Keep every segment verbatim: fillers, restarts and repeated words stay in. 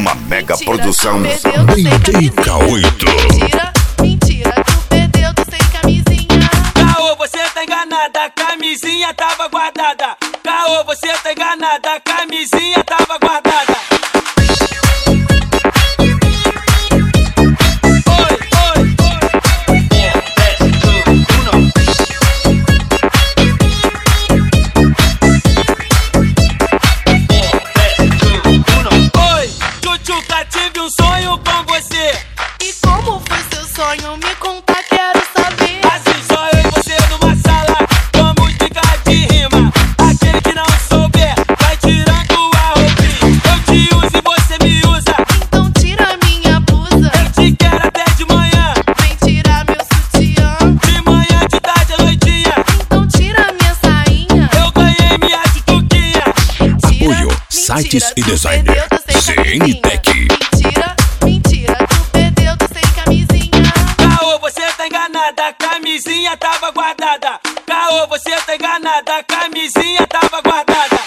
uma mega produção. D J K oito. Mentira, mentira, tu perdeu, tu sem camisinha. Caô, você tá enganada, a camisinha tava guardada. Caô, você tá enganada, a camisinha tava guardada. Oi, oi, oi. Oi, Tchutchuca, tive um sonho com você. E como foi seu sonho? Me conta, quero saber. Assim só eu e você numa sala, vamos ficar de rima. Aquele que não souber, vai tirando a roupinha. Eu te uso e você me usa, Então tira minha blusa. eu te quero até de manhã. Vem tirar meu sutiã. De manhã, de tarde, à noitinha. Então tira minha sainha. Eu ganhei minha tituquinha. Mentira, Apoio, mentira, sites e tu designer. perdeu, tu sem C N camisinha. Tech. Mentira, mentira, tu perdeu, tu sem camisinha. Caô, você tá enganada, a camisinha tava guardada. Caô, você tá enganada, a camisinha tava guardada.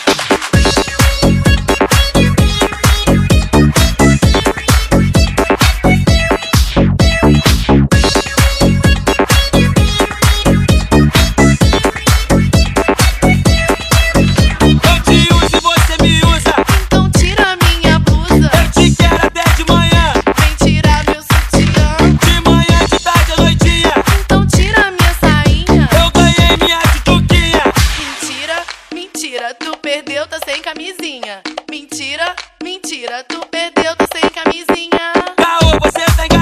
Eu te uso e você me usa, Então tira minha blusa. eu te quero até de manhã. Vem tirar meu sutiã. De manhã, de tarde, à noitinha. Então tira minha sainha. Eu ganhei minha tituquinha. Mentira, mentira, tu perdeu, tá sem camisinha. Mentira, mentira, tu perdeu, tá sem camisinha. Caô, você tá